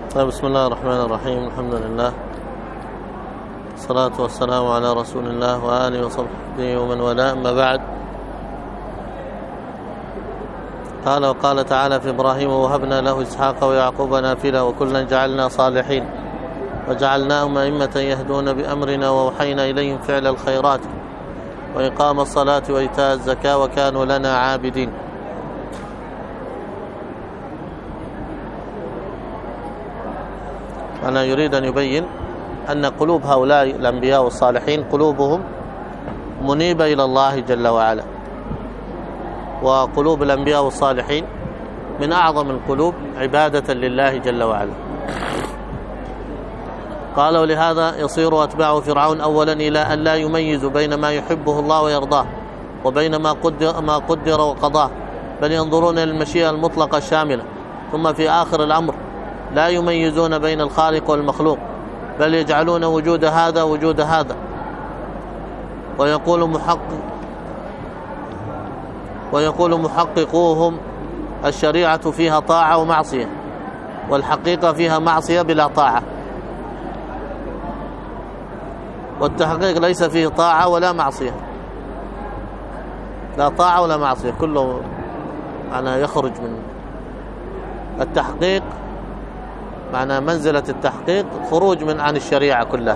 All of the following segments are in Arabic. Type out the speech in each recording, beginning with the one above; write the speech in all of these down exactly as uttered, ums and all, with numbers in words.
طيب، بسم الله الرحمن الرحيم. الحمد لله، الصلاة والسلام على رسول الله وآله وصحبه ومن والاه، أما بعد. قال وقال تعالى في إبراهيم: ووهبنا له إسحاق ويعقوب نافلة وكلا جعلنا صالحين وجعلناهم أئمة يهدون بأمرنا وأوحينا إليهم فعل الخيرات وإقام الصلاة وإيتاء الزكاة وكانوا لنا عابدين. أنا يريد أن يبين أن قلوب هؤلاء الأنبياء والصالحين قلوبهم منيبة إلى الله جل وعلا، وقلوب الأنبياء والصالحين من أعظم القلوب عبادة لله جل وعلا. قال: ولهذا يصير أتباع فرعون أولا إلى أن لا يميزوا بين ما يحبه الله ويرضاه وبين ما قدر, ما قدر وقضاه، بل ينظرون إلى المشيئة المطلقة الشاملة، ثم في آخر الأمر لا يميزون بين الخالق والمخلوق، بل يجعلون وجود هذا وجود هذا. ويقول محقق ويقول محققوهم: الشريعة فيها طاعة ومعصية، والحقيقة فيها معصية بلا طاعة، والتحقيق ليس فيه طاعة ولا معصية، لا طاعة ولا معصية، كله معنى يخرج من التحقيق، معنى منزلة التحقيق خروج من عن الشريعة كلها.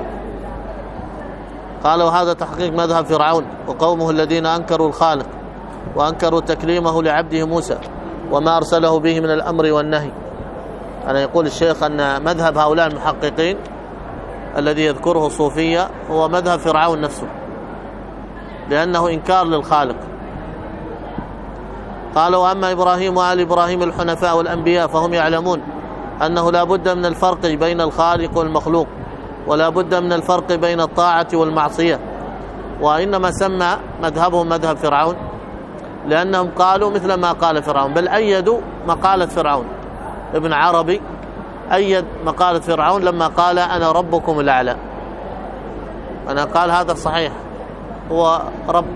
قال: وهذا تحقيق مذهب فرعون وقومه الذين أنكروا الخالق وأنكروا تكليمه لعبده موسى وما أرسله به من الأمر والنهي. أنا يقول الشيخ أن مذهب هؤلاء المحققين الذي يذكره الصوفية هو مذهب فرعون نفسه، لأنه إنكار للخالق. قال: وأما إبراهيم وآل إبراهيم الحنفاء والأنبياء فهم يعلمون أنه لا بد من الفرق بين الخالق والمخلوق، ولا بد من الفرق بين الطاعة والمعصية. وإنما سمى مذهبهم مذهب فرعون لأنهم قالوا مثل ما قال فرعون، بل أيدوا مقالة فرعون. ابن عربي أيد مقالة فرعون لما قال: أنا ربكم الأعلى. أنا قال هذا صحيح، هو رب.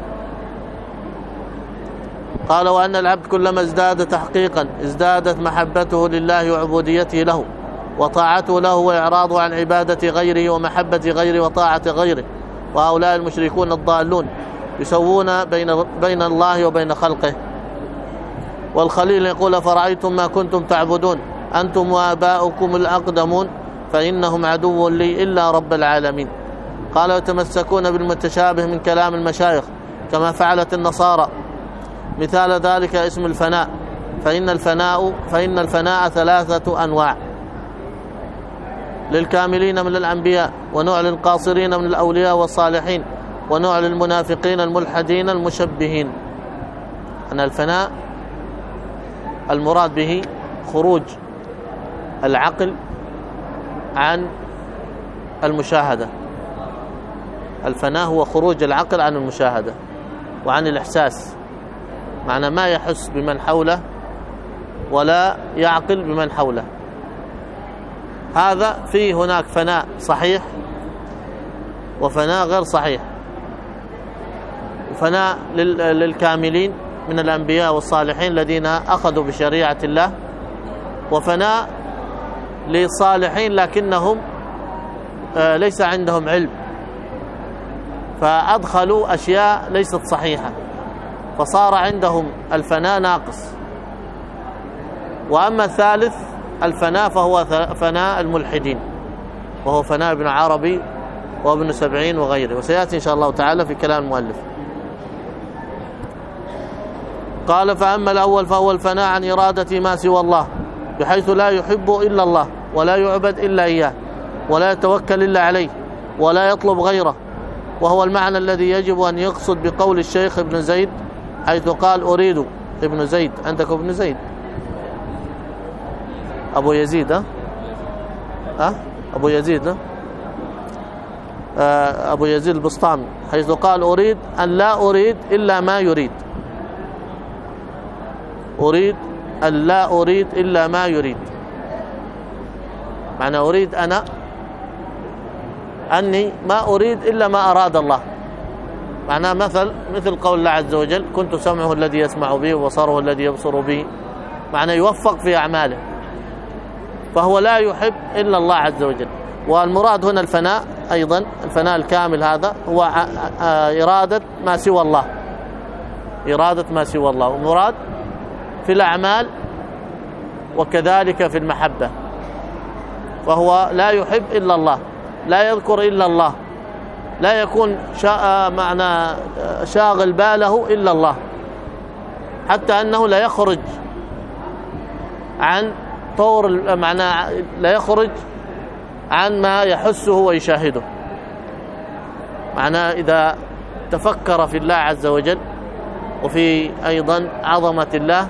قال: وأن العبد كلما ازداد تحقيقا ازدادت محبته لله وعبوديته له وطاعته له وإعراضه عن عبادة غيره ومحبة غيره وطاعة غيره. وهؤلاء المشركون الضالون يسوون بين بين الله وبين خلقه. والخليل يقول: فرأيتم ما كنتم تعبدون أنتم وآباؤكم الأقدمون فإنهم عدو لي إلا رب العالمين. قال: يتمسكون بالمتشابه من كلام المشايخ كما فعلت النصارى. مثال ذلك اسم الفناء، فإن الفناء فإن الفناء ثلاثة أنواع: للكاملين من الأنبياء، ونوع للقاصرين من الأولياء والصالحين، ونوع للمنافقين الملحدين المشبهين. أن الفناء المراد به خروج العقل عن المشاهدة. الفناء هو خروج العقل عن المشاهدة وعن الإحساس، معنى ما يحس بمن حوله ولا يعقل بمن حوله. هذا فيه هناك فناء صحيح وفناء غير صحيح. فناء للكاملين من الأنبياء والصالحين الذين أخذوا بشريعة الله، وفناء للصالحين لكنهم ليس عندهم علم فأدخلوا أشياء ليست صحيحة، فصار عندهم الفناء ناقص. وأما الثالث الفناء فهو فناء الملحدين، وهو فناء ابن عربي وابن سبعين وغيره، وسيأتي إن شاء الله تعالى في كلام المؤلف. قال: فأما الأول فهو الفناء عن إرادة ما سوى الله، بحيث لا يحب إلا الله ولا يعبد إلا إياه ولا يتوكل إلا عليه ولا يطلب غيره، وهو المعنى الذي يجب أن يقصد بقول الشيخ ابن زيد حيث قال: أريد ابن زيد. عندك ابن زيد أبو يزيد ها أه؟ أبو يزيد ها؟ أه أبو يزيد البسطامي حيث قال: أريد أن لا أريد إلا ما يريد. أريد أن لا أريد إلا ما يريد، معنى أريد أنا أني ما أريد إلا ما أراد الله. معناه مثل مثل قول الله عز وجل: كنت سمعه الذي يسمع به وبصره الذي يبصر به. معناه يوفق في أعماله. فهو لا يحب إلا الله عز وجل. والمراد هنا الفناء أيضا، الفناء الكامل هذا هو إرادة ما سوى الله، إرادة ما سوى الله، ومراد في الأعمال وكذلك في المحبة. فهو لا يحب إلا الله، لا يذكر إلا الله، لا يكون شا... معنى شاغل باله إلا الله، حتى أنه لا يخرج عن طور معنى لا يخرج عن ما يحسه ويشاهده. معناه إذا تفكر في الله عز وجل وفي أيضا عظمة الله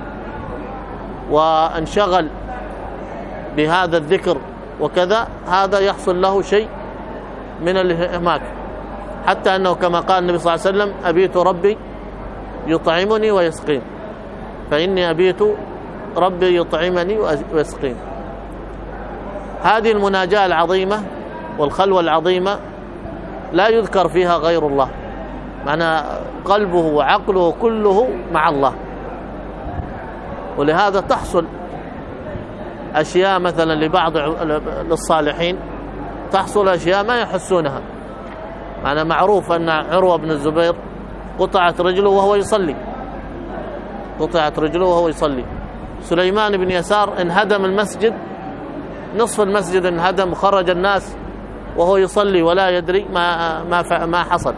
وانشغل بهذا الذكر وكذا، هذا يحصل له شيء من الإهماك، حتى أنه كما قال النبي صلى الله عليه وسلم: أبيت ربي يطعمني ويسقين، فإني أبيت ربي يطعمني ويسقين. هذه المناجاة العظيمة والخلوة العظيمة لا يذكر فيها غير الله، معنى قلبه وعقله كله مع الله. ولهذا تحصل أشياء مثلا لبعض الصالحين، تحصل أشياء ما يحسونها. معنى معروف أن عروة بن الزبير قطعت رجله وهو يصلي، قطعت رجله وهو يصلي. سليمان بن يسار انهدم المسجد، نصف المسجد انهدم وخرج الناس وهو يصلي ولا يدري ما ما ما حصل.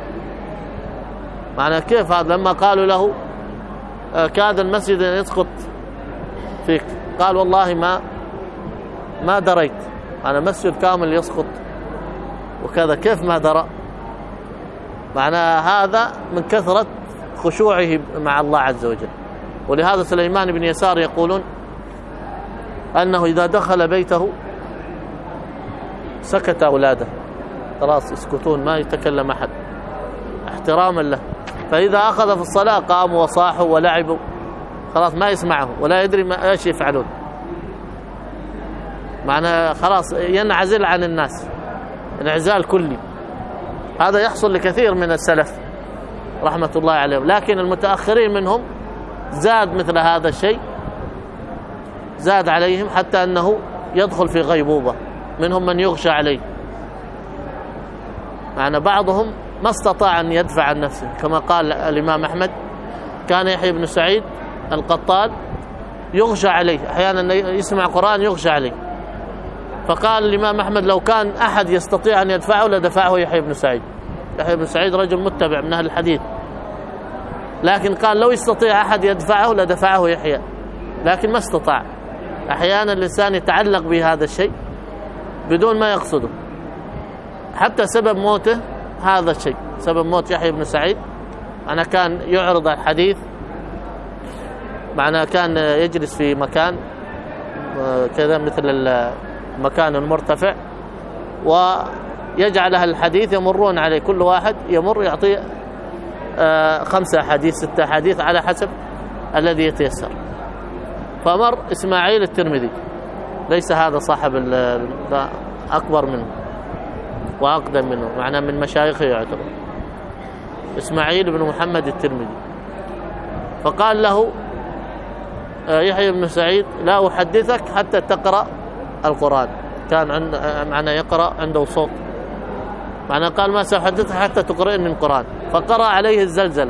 معنى كيف هذا؟ لما قالوا له كاد المسجد أن يسقط فيك، قال: والله ما ما دريت، أنا مسجد كامل يسقط وكذا، كيف ما درى؟ معنى هذا من كثرة خشوعه مع الله عز وجل. ولهذا سليمان بن يسار يقولون أنه إذا دخل بيته سكت أولاده، خلاص يسكتون ما يتكلم أحد احتراما له. فإذا أخذ في الصلاة قاموا وصاحوا ولعبوا، خلاص ما يسمعه ولا يدري ما ايش يفعلون. معنى خلاص ينعزل عن الناس انعزال كلي. هذا يحصل لكثير من السلف رحمة الله عليهم، لكن المتأخرين منهم زاد مثل هذا الشيء، زاد عليهم حتى أنه يدخل في غيبوبة. منهم من يغشى عليه، معنى بعضهم ما استطاع أن يدفع عن نفسه، كما قال الإمام أحمد: كان يحيى بن سعيد القطان يغشى عليه، أحيانا يسمع قرآن يغشى عليه، فقال الإمام أحمد: لو كان أحد يستطيع أن يدفعه لدفعه يحيى بن سعيد. يحيى بن سعيد رجل متبع من أهل الحديث، لكن قال لو يستطيع أحد يدفعه لدفعه يحيى، لكن ما استطاع. أحيانا الإنسان يتعلق بهذا الشيء بدون ما يقصده. حتى سبب موته هذا الشيء، سبب موت يحيى بن سعيد أنا كان يعرض الحديث، معناه كان يجلس في مكان كذا مثل المكان المرتفع، ويجعل أهل الحديث يمرون عليه، كل واحد يمر يعطي خمسة حديث ستة حديث على حسب الذي يتيسر. فمر إسماعيل الترمذي، ليس هذا صاحب أكبر منه وأقدم منه، معناه من مشايخه يعتبر، إسماعيل بن محمد الترمذي. فقال له يحيى بن سعيد: لا أحدثك حتى تقرأ القرآن. كان عند معناه يقرأ عنده صوت، معناه قال: ما سأحدثك حتى تقرأني القرآن. فقرأ عليه الزلزلة،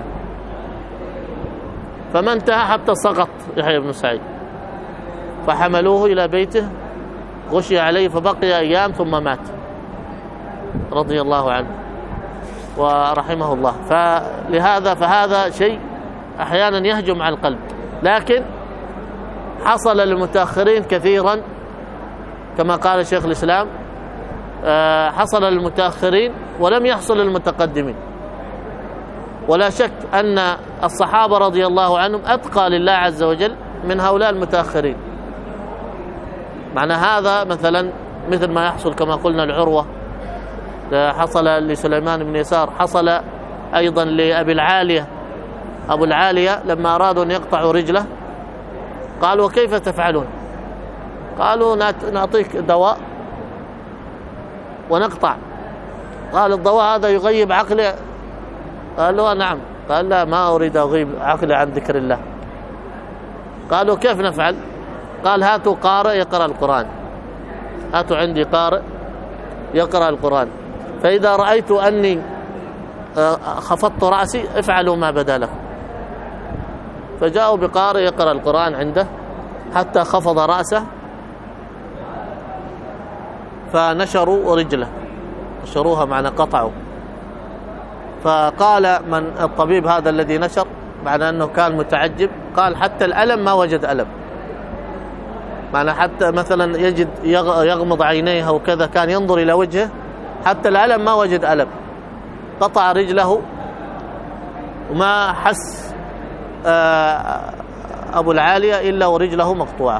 فما انتهى حتى سقط يحيى بن سعيد، فحملوه إلى بيته، غشي عليه فبقي أيام ثم مات رضي الله عنه ورحمه الله. فلهذا فهذا شيء أحيانا يهجم على القلب، لكن حصل للمتأخرين كثيرا كما قال شيخ الإسلام، حصل للمتأخرين ولم يحصل للمتقدمين. ولا شك أن الصحابة رضي الله عنهم أتقى لله عز وجل من هؤلاء المتأخرين. معنى هذا مثلا مثل ما يحصل كما قلنا العروة، حصل لسليمان بن يسار، حصل أيضا لأبي العالية. أبو العالية لما أرادوا أن يقطعوا رجله قالوا: وكيف تفعلون؟ قالوا: نعطيك دواء ونقطع. قال: الدواء هذا يغيب عقلي؟ قالوا: نعم. قال: لا، ما أريد أغيب عقلي عن ذكر الله. قالوا: كيف نفعل؟ قال هاتوا قارئ يقرأ القرآن، هاتوا عندي قارئ يقرأ القرآن، فإذا رأيت أني خفضت رأسي افعلوا ما بدا لكم. فجاءوا بقارئ يقرأ القرآن عنده حتى خفض رأسه، فنشروا رجله، نشروها معنى قطعوا. فقال من الطبيب هذا الذي نشر، معنى أنه كان متعجب، قال حتى الألم ما وجد ألم، معنى حتى مثلا يجد يغمض عينيه وكذا، كان ينظر إلى وجهه حتى الألم ما وجد ألم. قطع رجله وما حس أبو العالية إلا ورجله مقطوعة.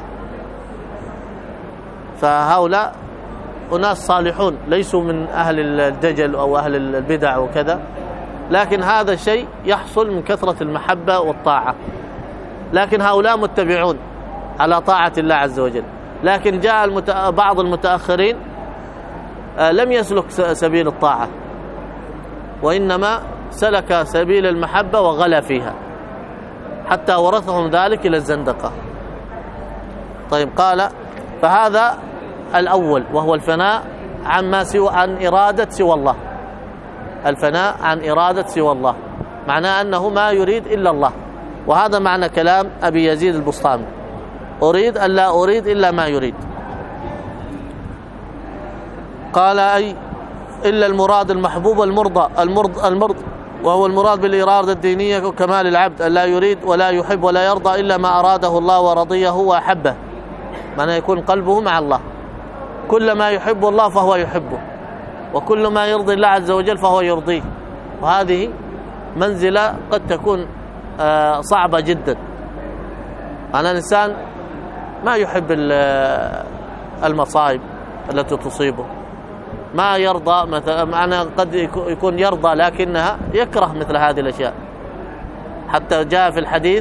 فهؤلاء أناس صالحون ليسوا من أهل الدجل أو أهل البدع وكذا، لكن هذا الشيء يحصل من كثرة المحبة والطاعة. لكن هؤلاء متبعون على طاعة الله عز وجل، لكن جاء المت... بعض المتأخرين لم يسلك سبيل الطاعة، وإنما سلك سبيل المحبة وغلا فيها حتى ورثهم ذلك إلى الزندقة. طيب، قال فهذا الأول وهو الفناء عن ما سوى عن إرادة سوى الله، الفناء عن إرادة سوى الله، معناه أنه ما يريد إلا الله. وهذا معنى كلام أبي يزيد البسطامي، أريد أن لا أريد إلا ما يريد. قال أي إلا المراد المحبوب المرضى المرض المرض وهو المراد بالإرادة الدينية وكمال العبد، أن لا يريد ولا يحب ولا يرضى إلا ما أراده الله ورضيه وأحبه، معناه يكون قلبه مع الله، كل ما يحب الله فهو يحبه، وكل ما يرضي الله عز وجل فهو يرضيه. وهذه منزلة قد تكون صعبة جدا. أنا الإنسان ما يحب المصائب التي تصيبه، ما يرضى مثلا، أنا قد يكون يرضى لكنها يكره مثل هذه الأشياء. حتى جاء في الحديث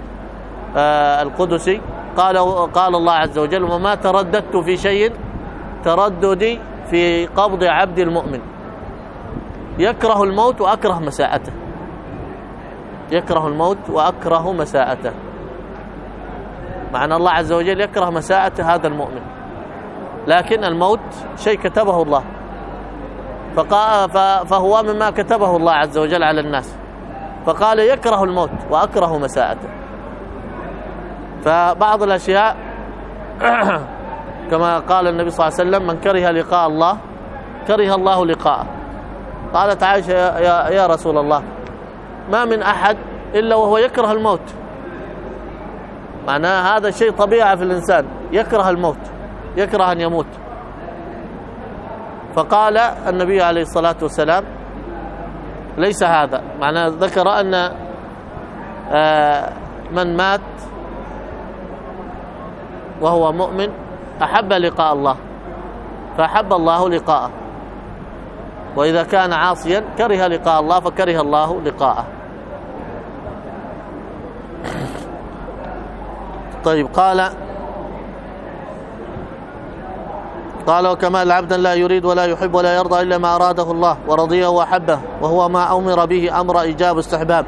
القدسي قال قال الله عز وجل: وما ترددت في شيء ترددي في قبض عبد المؤمن، يكره الموت وأكره مساءته، يكره الموت وأكره مساءته، معنى الله عز وجل يكره مساءة هذا المؤمن، لكن الموت شيء كتبه الله، فهو مما كتبه الله عز وجل على الناس، فقال يكره الموت وأكره مساءته. فبعض الأشياء كما قال النبي صلى الله عليه وسلم: من كره لقاء الله كره الله لقاءه. قالت عائشة: يا, يا رسول الله، ما من أحد إلا وهو يكره الموت، معناه هذا شيء طبيعي في الإنسان، يكره الموت، يكره أن يموت. فقال النبي عليه الصلاة والسلام: ليس هذا، معناه ذكر أن من مات وهو مؤمن أحب لقاء الله فأحب الله لقاءه، وإذا كان عاصيا كره لقاء الله فكره الله لقاءه. طيب، قال قال وكمال العبد لا يريد ولا يحب ولا يرضى إلا ما أراده الله ورضيه وأحبه، وهو ما أمر به أمر إيجاب استحباب.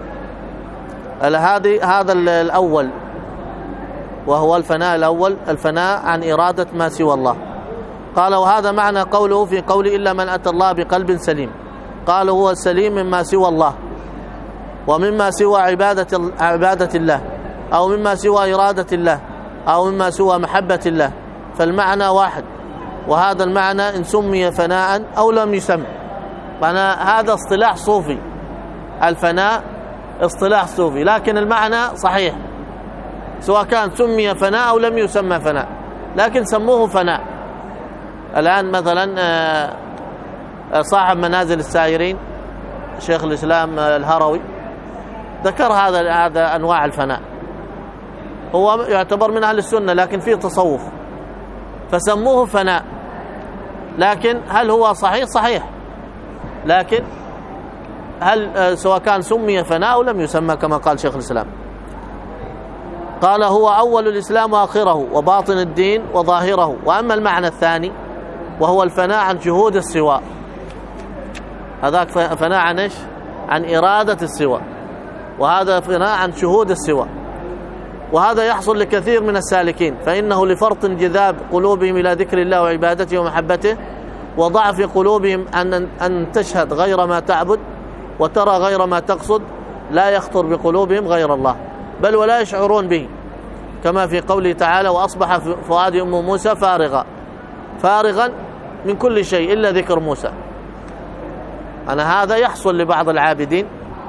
هذا الأول وهو الفناء الأول، الفناء عن إرادة ما سوى الله. قال وهذا معنى قوله في قوله: إلا من أتى الله بقلب سليم. قال هو السليم مما سوى الله ومما سوى عبادة عبادة الله، أو مما سوى إرادة الله، أو مما سوى محبة الله، فالمعنى واحد. وهذا المعنى إن سمي فناء أو لم يسمى، معنى هذا اصطلاح صوفي، الفناء اصطلاح صوفي، لكن المعنى صحيح سواء كان سمي فناء أو لم يسمى فناء، لكن سموه فناء. الآن مثلا صاحب منازل السائرين شيخ الإسلام الهروي ذكر هذا هذا أنواع الفناء، هو يعتبر من أهل السنة لكن فيه تصوف، فسموه فناء. لكن هل هو صحيح؟ صحيح، لكن هل سواء كان سمي فناء أو لم يسمى كما قال شيخ الإسلام. قال هو أول الإسلام وآخره وباطن الدين وظاهره. وأما المعنى الثاني وهو الفناء عن شهود السواء، هذاك فناء عن إيش؟ عن إرادة السواء، وهذا فناء عن شهود السواء. وهذا يحصل لكثير من السالكين، فإنه لفرط انجذاب قلوبهم إلى ذكر الله وعبادته ومحبته، وضعف قلوبهم أن أن تشهد غير ما تعبد وترى غير ما تقصد، لا يخطر بقلوبهم غير الله، بل ولا يشعرون به، كما في قوله تعالى: وأصبح فؤاد أم موسى فارغا فارغا من كل شيء إلا ذكر موسى. أنا هذا يحصل لبعض العابدين،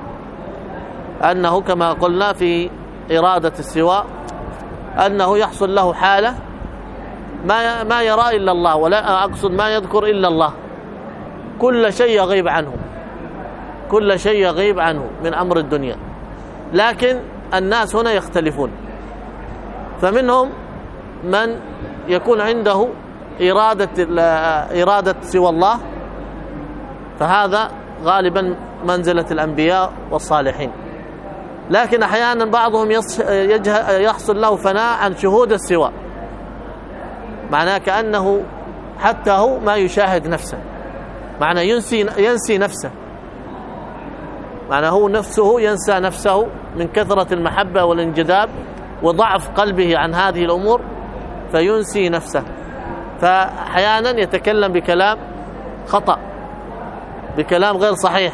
أنه كما قلنا في إرادة السواء، أنه يحصل له حالة ما ما يرى إلا الله، ولا أقصد ما يذكر إلا الله، كل شيء يغيب عنه، كل شيء يغيب عنه من أمر الدنيا. لكن الناس هنا يختلفون، فمنهم من يكون عنده إرادة إرادة سوى الله، فهذا غالبا منزلة الأنبياء والصالحين. لكن أحيانا بعضهم يحصل له فناء عن شهود السوى، معناه كأنه حتى هو ما يشاهد نفسه، معناه ينسي ينسي نفسه، معناه هو نفسه ينسى نفسه من كثرة المحبة والانجذاب وضعف قلبه عن هذه الأمور، فينسي نفسه، فأحيانا يتكلم بكلام خطأ، بكلام غير صحيح،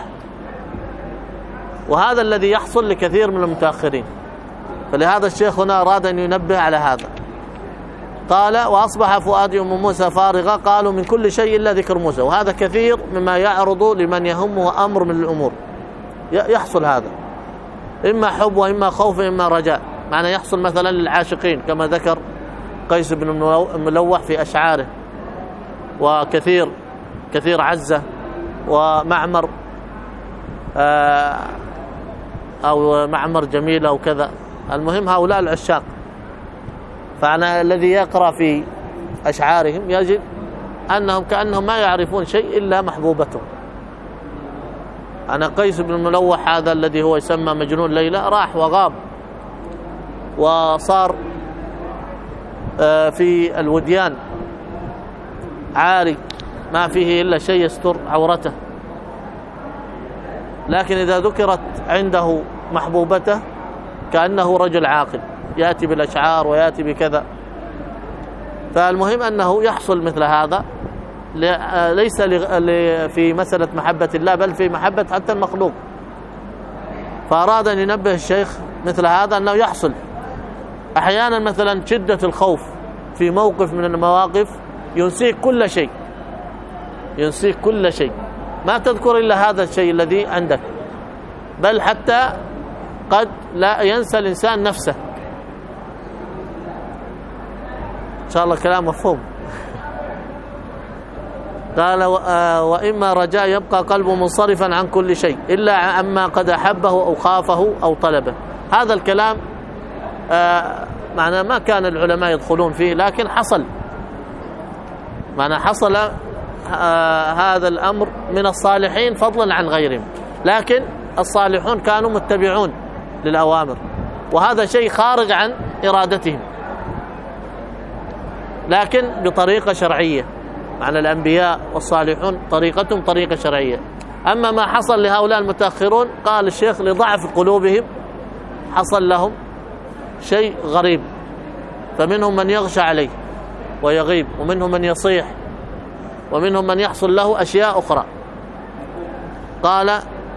وهذا الذي يحصل لكثير من المتأخرين. فلهذا الشيخ هنا أراد أن ينبه على هذا. قال: وأصبح فؤاد أم موسى فارغا، قالوا من كل شيء إلا ذكر موسى. وهذا كثير مما يعرض لمن يهمه أمر من الأمور، يحصل هذا، إما حب وإما خوف وإما رجاء. معنى يحصل مثلا للعاشقين كما ذكر قيس بن الملوح في أشعاره، وكثير كثير عزة ومعمر أو معمر جميل أو كذا، المهم هؤلاء العشاق. فأنا الذي يقرأ في أشعارهم يجد أنهم كأنهم ما يعرفون شيء إلا محبوبتهم. أنا قيس بن الملوح هذا الذي هو يسمى مجنون ليلى راح وغاب، وصار في الوديان عاري ما فيه إلا شيء يستر عورته، لكن إذا ذكرت عنده محبوبته كأنه رجل عاقل يأتي بالأشعار ويأتي بكذا. فالمهم أنه يحصل مثل هذا، ليس في مسألة محبة الله بل في محبة حتى المخلوق. فأراد أن ينبه الشيخ مثل هذا أنه يحصل أحيانا مثلا شدة الخوف في موقف من المواقف ينسيك كل شيء، ينسيك كل شيء، ما تذكر إلا هذا الشيء الذي عندك، بل حتى قد لا ينسى الإنسان نفسه. إن شاء الله كلام مفهوم. قال: وإما رجاء يبقى قلبه منصرفا عن كل شيء إلا عما قد أحبه أو خافه أو طلبه. هذا الكلام معناه ما كان العلماء يدخلون فيه، لكن حصل، معناه حصل هذا الأمر من الصالحين فضلا عن غيرهم، لكن الصالحون كانوا متبعون للأوامر، وهذا شيء خارج عن إرادتهم، لكن بطريقة شرعية. معنى الأنبياء والصالحون طريقتهم طريقة شرعية. أما ما حصل لهؤلاء المتأخرون قال الشيخ لضعف قلوبهم حصل لهم شيء غريب، فمنهم من يغشى عليه ويغيب، ومنهم من يصيح، ومنهم من يحصل له أشياء أخرى. قال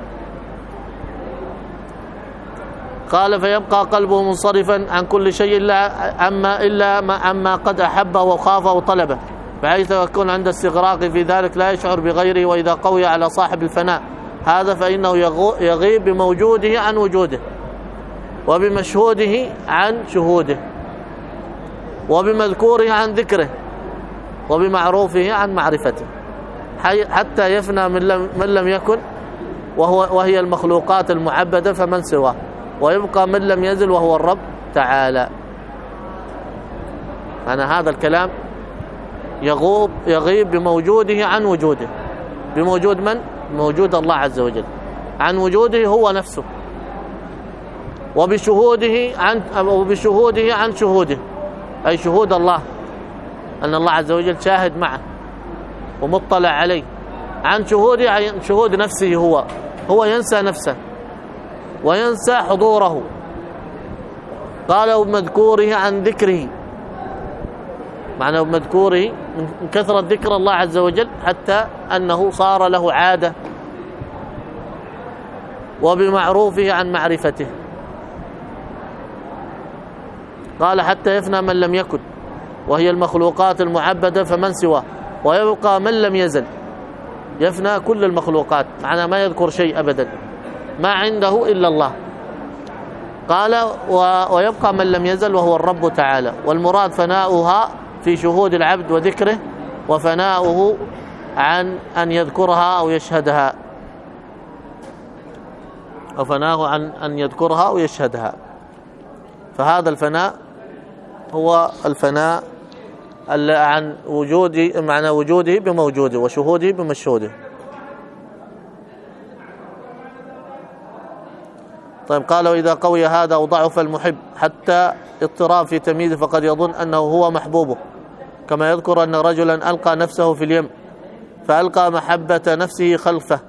قال فيبقى قلبه منصرفا عن كل شيء إلا عما إلا ما عما قد أحبه وخافه وطلبه، بحيث يكون عند استغراق في ذلك لا يشعر بغيره. وإذا قوي على صاحب الفناء هذا فإنه يغيب بموجوده عن وجوده، وبمشهوده عن شهوده، وبمذكوره عن ذكره، وبمعروفه عن معرفته، حتى يفنى من لم, من لم يكن وهو وهي المخلوقات المعبدة فمن سواه، ويبقى من لم يزل وهو الرب تعالى. أنا هذا الكلام يغوب يغيب بموجوده عن وجوده. بموجود من؟ موجود الله عز وجل. عن وجوده هو نفسه، وبشهوده عن وبشهوده عن شهوده، أي شهود الله، أن الله عز وجل شاهد معه ومطلع عليه. عن شهوده عن شهود نفسه، هو هو ينسى نفسه وينسى حضوره. قال وبمذكوره عن ذكره، معنى بمذكوره من كثرة ذكر الله عز وجل حتى أنه صار له عادة، وبمعروفه عن معرفته. قال حتى يفنى من لم يكن، وهي المخلوقات المعبدة فمن سواه، ويبقى من لم يزل. يفنى كل المخلوقات، معنى ما يذكر شيء أبدا، ما عنده إلا الله. قال ويبقى من لم يزل وهو الرب تعالى. والمراد فناؤها في شهود العبد وذكره، وفناؤه عن أن يذكرها أو يشهدها، وفناؤه عن أن يذكرها أو يشهدها. فهذا الفناء هو الفناء عن وجوده، معنى وجوده بموجوده وشهوده بمشهوده. طيب قال وإذا قوي هذا أو ضعف المحب حتى اضطراب في تمييزه فقد يظن أنه هو محبوبه، كما يذكر أن رجلا ألقى نفسه في اليم فألقى محبة نفسه خلفه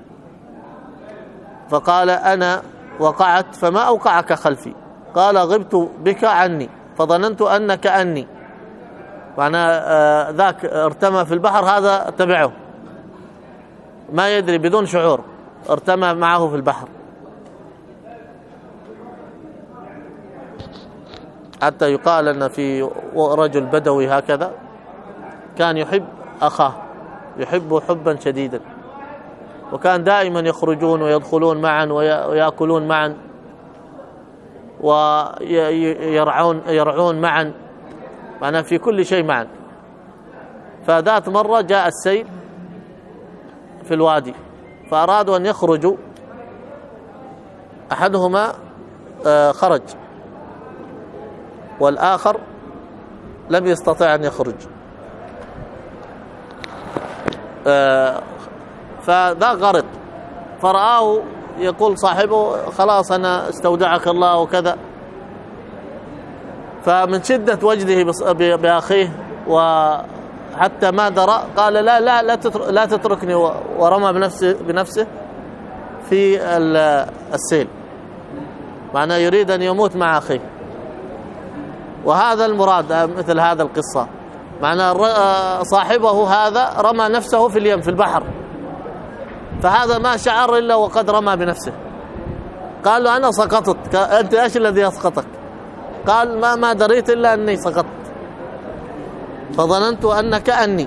فقال أنا وقعت فما أوقعك خلفي، قال غبت بك عني فظننت أنك أني، معنى آه ذاك ارتمى في البحر، هذا تبعه ما يدري بدون شعور، ارتمى معه في البحر. حتى يقال أن في رجل بدوي هكذا كان يحب أخاه، يحبه حبا شديدا، وكان دائما يخرجون ويدخلون معا ويأكلون معا ويرعون يرعون معا، معناه في كل شيء معا. فذات مرة جاء السيل في الوادي فأرادوا أن يخرجوا، أحدهما خرج والآخر لم يستطع أن يخرج، فذا غرق، فرآه يقول صاحبه خلاص أنا استودعك الله وكذا، فمن شدة وجده بأخيه وحتى ما درى قال لا لا لا, لا تتركني، ورمى بنفسه, بنفسه في السيل، معناه يريد أن يموت مع أخيه. وهذا المراد مثل هذا القصة، معناه صاحبه هذا رمى نفسه في اليم في البحر، فهذا ما شعر إلا وقد رمى بنفسه. قال له أنا سقطت، أنت إيش الذي أسقطك؟ قال ما ما دريت إلا أني سقطت فظننت أنك أني.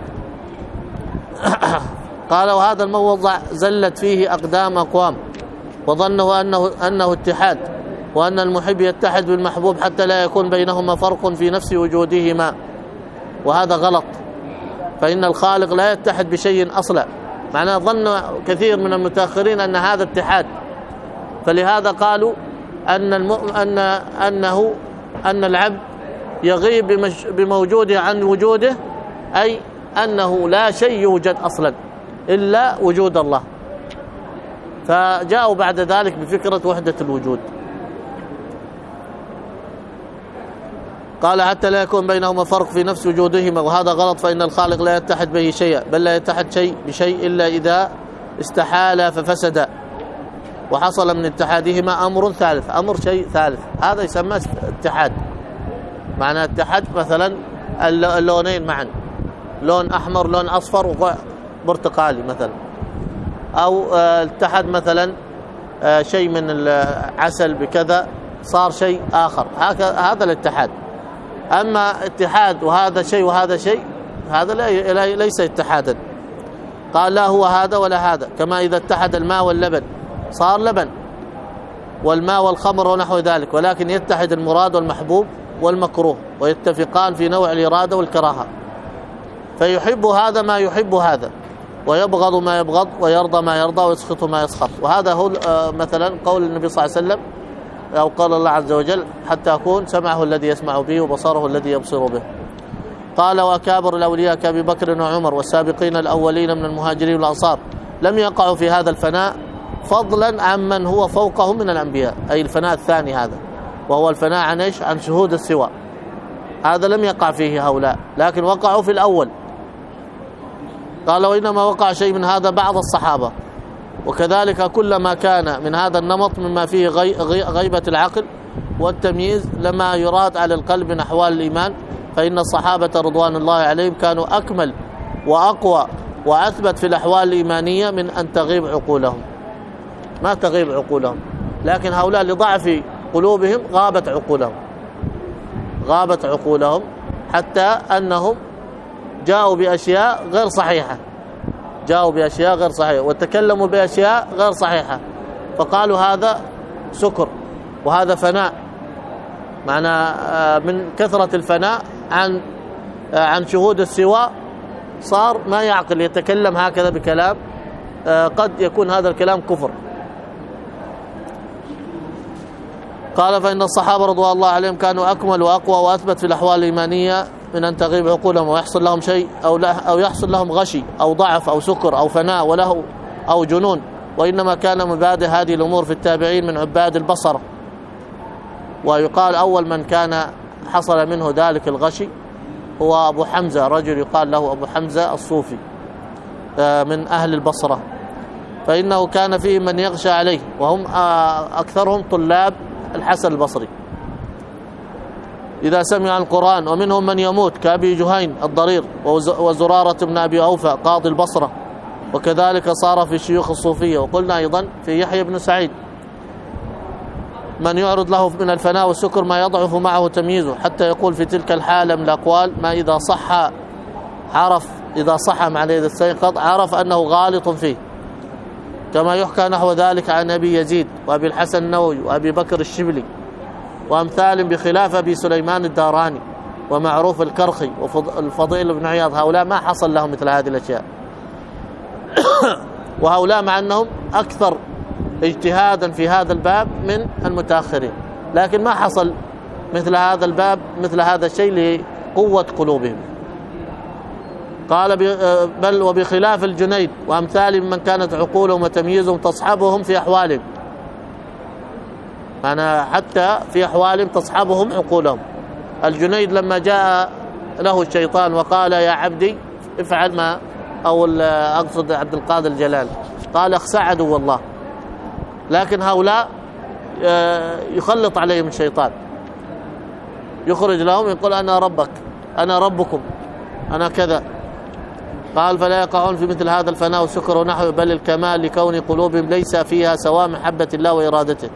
قال وهذا الموضع زلت فيه أقدام أقوام وظنوا أنه, أنه اتحاد، وأن المحب يتحد بالمحبوب حتى لا يكون بينهما فرق في نفس وجودهما، وهذا غلط، فإن الخالق لا يتحد بشيء أصلا. معناه ظن كثير من المتأخرين أن هذا اتحاد، فلهذا قالوا أن المؤمن أن أنه أن العبد يغيب بموجوده عن وجوده، أي أنه لا شيء يوجد أصلا إلا وجود الله. فجاءوا بعد ذلك بفكرة وحدة الوجود. قال حتى لا يكون بينهما فرق في نفس وجودهما، وهذا غلط، فإن الخالق لا يتحد به شيئا، بل لا يتحد شيء بشيء إلا إذا استحال ففسد، وحصل من اتحادهما أمر ثالث، أمر شيء ثالث، هذا يسمى اتحاد. معنى اتحاد مثلا اللونين معا، لون أحمر لون أصفر وبرتقالي مثلا، أو اتحد مثلا شيء من العسل بكذا صار شيء آخر، هذا الاتحاد. أما اتحاد وهذا شيء وهذا شيء، هذا ليس اتحادا. قال لا هو هذا ولا هذا، كما إذا اتحد الماء واللبن صار لبن، والماء والخمر ونحو ذلك، ولكن يتحد المراد والمحبوب والمكروه، ويتفقان في نوع الإرادة والكراهة، فيحب هذا ما يحب هذا، ويبغض ما يبغض، ويرضى ما يرضى، ويسخط ما يسخط. وهذا هو مثلا قول النبي صلى الله عليه وسلم، أو قال الله عز وجل حتى أكون سمعه الذي يسمع به وبصره الذي يبصر به. قال وأكابر الأولياء كأبي بكر وعمر والسابقين الأولين من المهاجرين والأنصار لم يقعوا في هذا الفناء فضلا عمن هو فوقهم من الأنبياء، أي الفناء الثاني هذا، وهو الفناء عن إيش؟ عن شهود السوى. هذا لم يقع فيه هؤلاء، لكن وقعوا في الأول. قال وإنما وقع شيء من هذا بعض الصحابة، وكذلك كل ما كان من هذا النمط مما فيه غيبة العقل والتمييز لما يراد على القلب من أحوال الإيمان، فإن الصحابة رضوان الله عليهم كانوا أكمل وأقوى وأثبت في الأحوال الإيمانية من أن تغيب عقولهم. ما تغيب عقولهم، لكن هؤلاء لضعف قلوبهم غابت عقولهم غابت عقولهم حتى أنهم جاءوا بأشياء غير صحيحة جاءوا بأشياء غير صحيحة وتكلموا بأشياء غير صحيحة، فقالوا هذا سكر وهذا فناء. معنى من كثرة الفناء عن عن شهود السواء صار ما يعقل يتكلم هكذا بكلام قد يكون هذا الكلام كفر. قال فإن الصحابة رضوان الله عليهم كانوا أكمل وأقوى وأثبت في الأحوال الإيمانية من أن تغيب عقولهم ويحصل لهم شيء أو لا أو يحصل لهم غشي أو ضعف أو سكر أو فناء وله أو جنون، وإنما كان مبادئ هذه الأمور في التابعين من عباد البصر. ويقال أول من كان حصل منه ذلك الغشي هو أبو حمزة، رجل يقال له أبو حمزة الصوفي من أهل البصرة، فإنه كان فيه من يغشى عليه وهم أكثرهم طلاب الحسن البصري إذا سمع القرآن، ومنهم من يموت كأبي جهين الضرير وزرارة بن أبي أوفى قاضي البصرة، وكذلك صار في شيوخ الصوفية. وقلنا أيضا في يحيى بن سعيد من يعرض له من الفناء والسكر ما يضعف معه تمييزه، حتى يقول في تلك الحالة من الأقوال ما إذا صح عرف إذا صح معنى إذا استيقظ عرف أنه غالط فيه، كما يحكى نحو ذلك عن أبي يزيد وأبي الحسن النووي وأبي بكر الشبلي وأمثال، بخلاف أبي سليمان الداراني ومعروف الكرخي والفضيل بن عياض. هؤلاء ما حصل لهم مثل هذه الأشياء وهؤلاء مع أنهم أكثر اجتهادا في هذا الباب من المتأخرين، لكن ما حصل مثل هذا الباب مثل هذا الشيء لقوة قلوبهم. قال بل وبخلاف الجنيد وأمثال من كانت عقولهم وتمييزهم تصحبهم في أحوالهم، أنا حتى في أحوالهم تصحبهم عقولهم. الجنيد لما جاء له الشيطان وقال يا عبدي افعل ما، أو أقصد عبد القادر الجلال، قال اخسع عدو الله، لكن هؤلاء يخلط عليهم الشيطان، يخرج لهم يقول أنا ربك أنا ربكم أنا كذا. قال فلا يقعون في مثل هذا الفناء والسكر ونحوه، بل الكمال لكون قلوبهم ليس فيها سواء محبة الله وإرادته.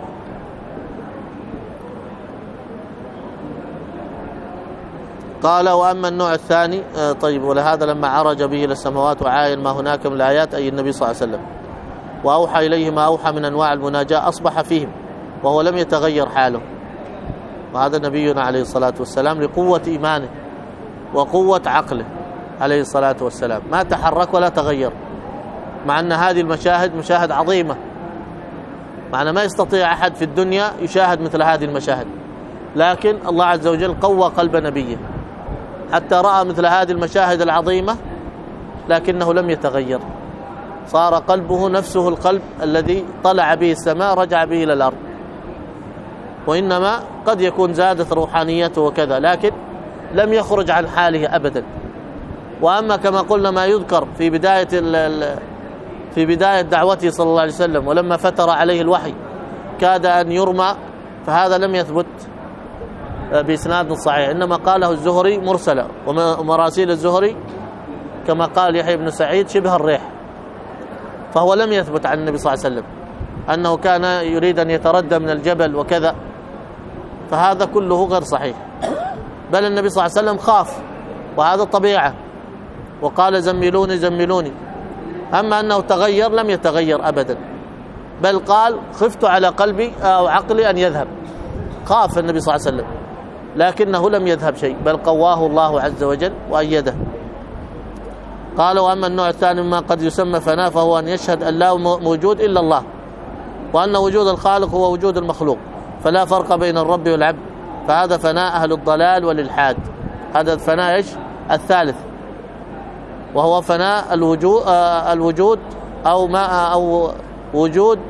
قال وأما النوع الثاني طيب، ولهذا لما عرج به إلى السماوات وعاين ما هناك من الآيات أي النبي صلى الله عليه وسلم وأوحى إليه ما أوحى من أنواع المناجاة أصبح فيهم وهو لم يتغير حاله، وهذا نبينا عليه الصلاة والسلام لقوة إيمانه وقوة عقله عليه الصلاة والسلام، ما تحرك ولا تغير، مع أن هذه المشاهد مشاهد عظيمة، معنى ما يستطيع أحد في الدنيا يشاهد مثل هذه المشاهد، لكن الله عز وجل قوى قلب نبيه حتى رأى مثل هذه المشاهد العظيمة لكنه لم يتغير، صار قلبه نفسه القلب الذي طلع به السماء رجع به إلى الأرض، وإنما قد يكون زادت روحانيته وكذا لكن لم يخرج عن حاله أبدا. وأما كما قلنا ما يذكر في بداية في بداية دعوته صلى الله عليه وسلم ولما فتر عليه الوحي كاد أن يرمى، فهذا لم يثبت بإسناد صحيح، إنما قاله الزهري مرسلا، ومراسيل الزهري كما قال يحيى بن سعيد شبه الريح، فهو لم يثبت عن النبي صلى الله عليه وسلم أنه كان يريد أن يتردى من الجبل وكذا، فهذا كله غير صحيح، بل النبي صلى الله عليه وسلم خاف وهذا طبيعة وقال زملوني زملوني. أما أنه تغير لم يتغير أبدا، بل قال خفت على قلبي أو عقلي أن يذهب، خاف النبي صلى الله عليه وسلم لكنه لم يذهب شيء، بل قواه الله عز وجل وأيده. قال وأما النوع الثاني مما قد يسمى فناء فهو أن يشهد أن لا موجود إلا الله، وأن وجود الخالق هو وجود المخلوق، فلا فرق بين الرب والعبد، فهذا فناء أهل الضلال والإلحاد. هذا الفناء إيش الثالث، وهو فناء الوجود الوجود أو ما أو وجود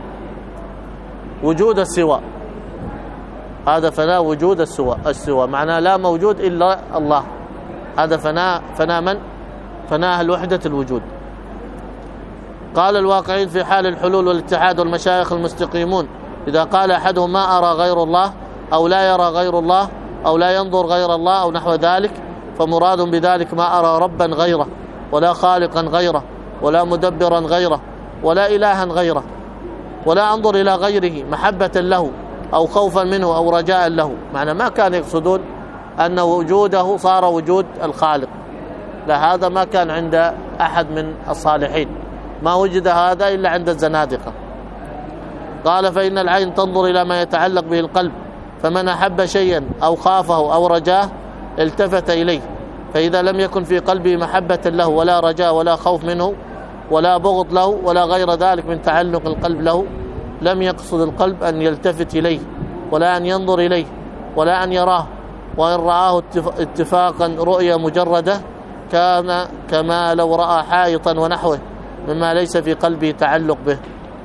وجود السوى، هذا فناء وجود السوى السوى معناه لا موجود إلا الله، هذا فناء فناء من فناء الوحدة الوجود. قال الواقعين في حال الحلول والاتحاد والمشايخ المستقيمون إذا قال أحدهم ما أرى غير الله أو لا يرى غير الله أو لا ينظر غير الله أو نحو ذلك، فمراد بذلك ما أرى ربا غيره ولا خالقا غيره ولا مدبرا غيره ولا إلها غيره، ولا أنظر إلى غيره محبة له أو خوفا منه أو رجاء له. معنى ما كان يقصدون أن وجوده صار وجود الخالق، لا، هذا ما كان عند أحد من الصالحين، ما وجد هذا إلا عند الزنادقة. قال فإن العين تنظر إلى ما يتعلق به القلب، فمن أحب شيئا أو خافه أو رجاه التفت إليه، فإذا لم يكن في قلبه محبة له ولا رجاء ولا خوف منه ولا بغض له ولا غير ذلك من تعلق القلب له، لم يقصد القلب أن يلتفت إليه ولا أن ينظر إليه ولا أن يراه، وإن رآه اتفاقا رؤية مجردة كان كما لو رأى حائطا ونحوه مما ليس في قلبه تعلق به.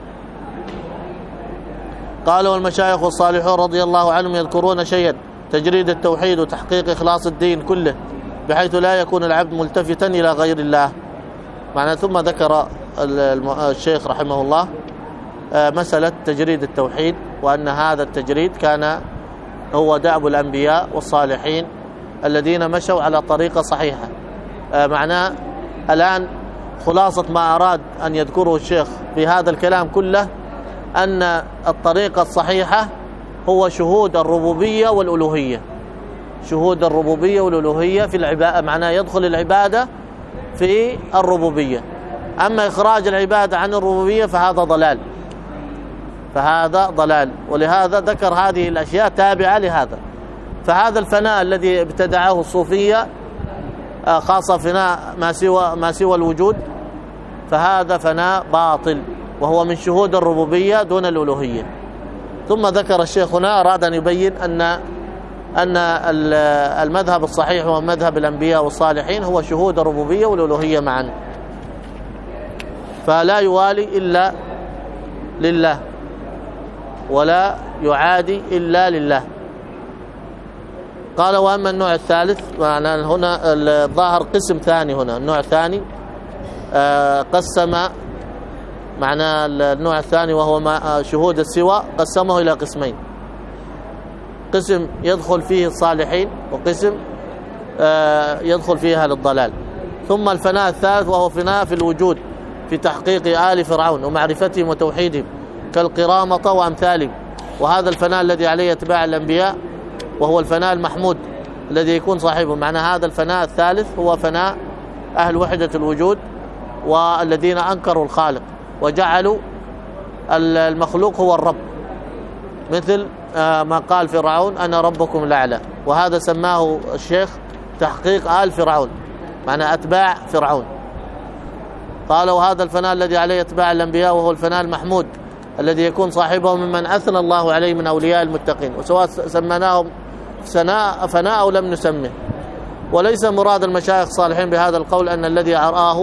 قال والمشايخ الصالحون رضي الله عنهم يذكرون شيئا تجريد التوحيد وتحقيق إخلاص الدين كله، بحيث لا يكون العبد ملتفتا إلى غير الله. معنى ثم ذكر الشيخ رحمه الله مسألة تجريد التوحيد، وأن هذا التجريد كان هو دأب الأنبياء والصالحين الذين مشوا على طريقة صحيحة. معناه الآن خلاصة ما أراد أن يذكره الشيخ في هذا الكلام كله أن الطريقة الصحيحة هو شهود الربوبية والألوهية، شهود الربوبية والألوهية في العبادة، معناه يدخل العبادة في الربوبية. أما إخراج العبادة عن الربوبية فهذا ضلال، فهذا ضلال. ولهذا ذكر هذه الأشياء تابعة لهذا. فهذا الفناء الذي ابتدعه الصوفية، خاصة فناء ما سوى ما سوى الوجود، فهذا فناء باطل، وهو من شهود الربوبية دون الألوهية. ثم ذكر الشيخ هنا أراد أن يبين أن أن المذهب الصحيح هو مذهب الأنبياء والصالحين، هو شهود الربوبية والألوهية معا، فلا يوالي إلا لله ولا يعادي إلا لله. قال وأما النوع الثالث، معنى هنا الظاهر قسم ثاني، هنا النوع الثاني قسم، معنى النوع الثاني وهو ما شهود السوى قسمه إلى قسمين، قسم يدخل فيه الصالحين وقسم يدخل فيه أهل الضلال. ثم الفناء الثالث وهو فناء في الوجود في تحقيق آل فرعون ومعرفتهم وتوحيدهم كالقرامطة وأمثالهم، وهذا الفناء الذي عليه اتباع الأنبياء، وهو الفناء المحمود الذي يكون صاحبه. معنى هذا الفناء الثالث هو فناء أهل وحدة الوجود والذين أنكروا الخالق وجعلوا المخلوق هو الرب، مثل ما قال فرعون أنا ربكم الأعلى، وهذا سماه الشيخ تحقيق آل فرعون، معنى أتباع فرعون. قالوا هذا الفناء الذي عليه اتباع الأنبياء وهو الفناء المحمود الذي يكون صاحبه ممن أثنى الله عليه من أولياء المتقين، وسواء سمناهم فناء فناء أو لم نسمه. وليس مراد المشايخ الصالحين بهذا القول أن الذي أرآه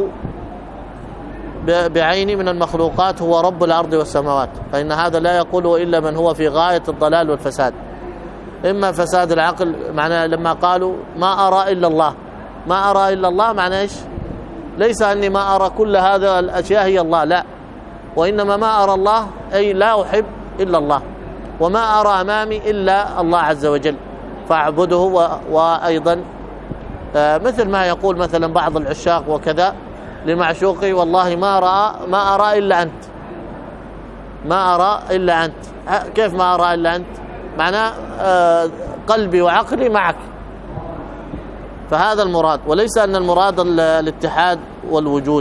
بعيني من المخلوقات هو رب الأرض والسماوات، فإن هذا لا يقوله إلا من هو في غاية الضلال والفساد، إما فساد العقل. معنى لما قالوا ما أرى إلا الله، ما أرى إلا الله معنى إيش؟ ليس أني ما أرى كل هذا الأشياء هي الله، لا، وإنما ما أرى الله أي لا أحب إلا الله، وما أرى أمامي إلا الله عز وجل فأعبده. وأيضا مثل ما يقول مثلا بعض العشاق وكذا لمعشوقي والله ما أرى ما أرى إلا أنت، ما أرى إلا أنت. كيف ما أرى إلا أنت؟ معناه قلبي وعقلي معك، فهذا المراد، وليس أن المراد الاتحاد والوجود.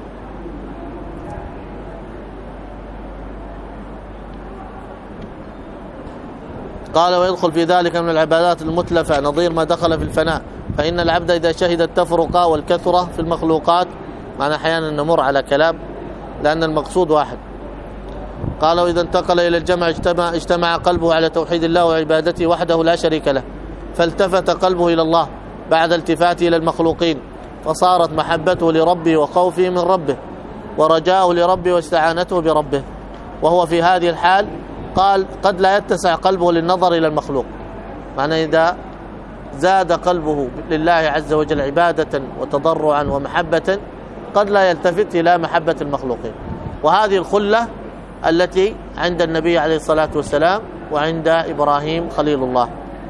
قال ويدخل في ذلك من العبادات المتلفة نظير ما دخل في الفناء، فإن العبد إذا شهد التفرقة والكثرة في المخلوقات، معنى أحيانا نمر على كلام لأن المقصود واحد. قال وإذا انتقل إلى الجمع اجتمع, اجتمع قلبه على توحيد الله وعبادته وحده لا شريك له، فالتفت قلبه إلى الله بعد التفاته إلى المخلوقين، فصارت محبته لربه وخوفه من ربه ورجاءه لربه واستعانته بربه. وهو في هذه الحال قال قد لا يتسع قلبه للنظر إلى المخلوق، معنى إذا زاد قلبه لله عز وجل عبادة وتضرعا ومحبة قد لا يلتفت إلى محبة المخلوقين. وهذه الخلة التي عند النبي عليه الصلاة والسلام وعند إبراهيم خليل الله.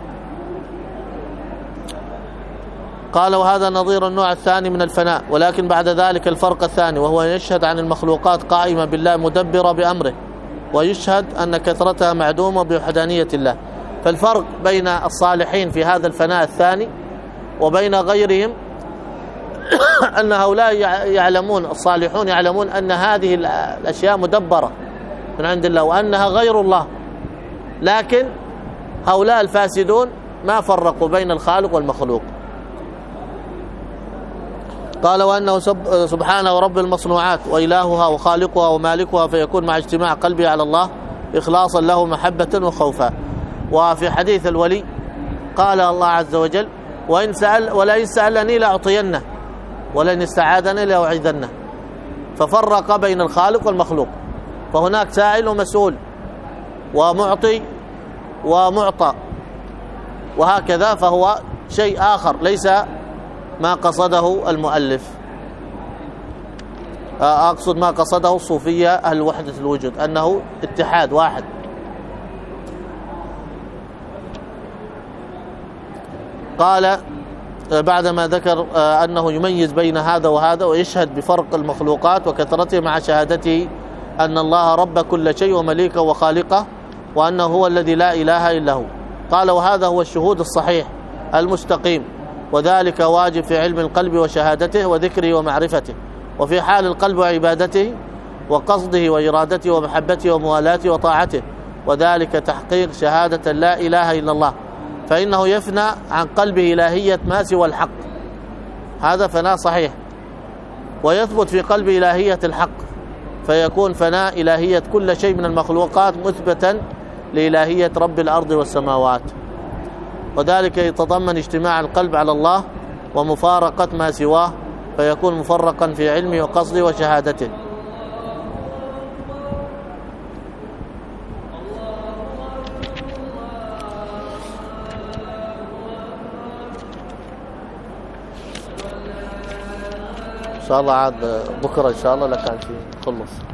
قال وهذا نظير النوع الثاني من الفناء، ولكن بعد ذلك الفرق الثاني وهو يشهد عن المخلوقات قائمة بالله مدبرة بأمره، ويشهد أن كثرتها معدومة بوحدانية الله. فالفرق بين الصالحين في هذا الفناء الثاني وبين غيرهم أن هؤلاء يعلمون، الصالحون يعلمون أن هذه الأشياء مدبرة من عند الله وأنها غير الله، لكن هؤلاء الفاسدون ما فرقوا بين الخالق والمخلوق. قال وأنه سبحانه رب المصنوعات وإلهها وخالقها ومالكها، فيكون مع اجتماع قلبه على الله إخلاصا له محبة وخوفا. وفي حديث الولي قال الله عز وجل وإن سأل ولئن سألني لأعطينه ولئن استعاذني لأعيذنه، ففرق بين الخالق والمخلوق، فهناك سائل ومسؤول ومعطي ومعطى، وهكذا، فهو شيء آخر ليس ما قصده المؤلف، أقصد ما قصده الصوفية أهل وحدة الوجود، أنه اتحاد واحد. قال بعدما ذكر أنه يميز بين هذا وهذا ويشهد بفرق المخلوقات وكثرته مع شهادته أن الله رب كل شيء ومليكه وخالقه، وأنه هو الذي لا إله إلا هو. قال وهذا هو الشهود الصحيح المستقيم، وذلك واجب في علم القلب وشهادته وذكره ومعرفته، وفي حال القلب وعبادته وقصده وإرادته ومحبته وموالاته وطاعته، وذلك تحقيق شهادة لا إله إلا الله، فإنه يفنى عن قلبه إلهية ما سوى الحق، هذا فناء صحيح، ويثبت في قلب إلهية الحق، فيكون فناء إلهية كل شيء من المخلوقات مثبتا لإلهية رب الأرض والسماوات، وذلك يتضمن اجتماع القلب على الله ومفارقة ما سواه، فيكون مفرقا في علمه وقصده وشهادته. إن شاء الله عاد بكرة إن شاء الله لك عن شيء خلص.